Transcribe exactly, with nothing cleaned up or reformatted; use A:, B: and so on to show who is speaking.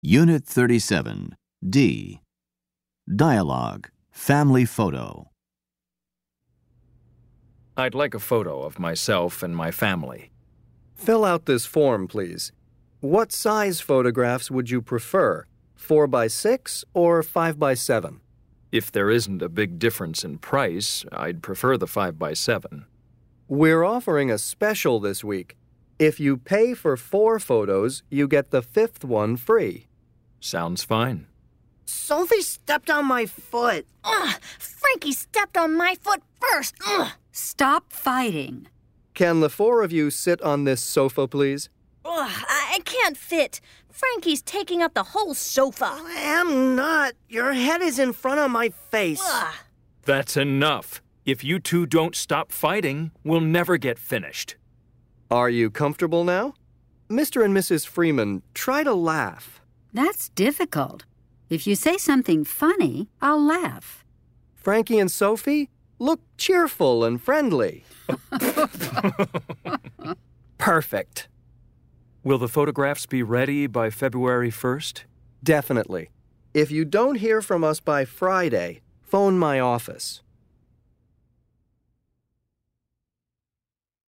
A: Unit thirty-seven, D. Dialogue, Family Photo.
B: I'd like a photo of myself and my family.
C: Fill out this form, please. What size photographs would you prefer, four by six or five by seven?
B: If there isn't a big difference in price, I'd prefer the five by seven.
C: We're offering a special this week. If you pay for four photos, you get the fifth one free.
B: Sounds fine.
D: Sophie stepped on my foot.
E: Ugh, Frankie stepped on my foot first. Ugh.
F: Stop fighting.
C: Can the four of you sit on this sofa, please?
E: Ugh, I can't fit. Frankie's taking up the whole sofa.
D: I am not. Your head is in front of my face.
E: Ugh.
B: That's enough. If you two don't stop fighting, we'll never get finished.
C: Are you comfortable now? Mister and Missus Freeman, try to laugh.
F: That's difficult. If you say something funny, I'll laugh.
C: Frankie and Sophie, look cheerful and friendly.
B: Perfect. Will the photographs be ready by February first?
C: Definitely. If you don't hear from us by Friday, phone my office.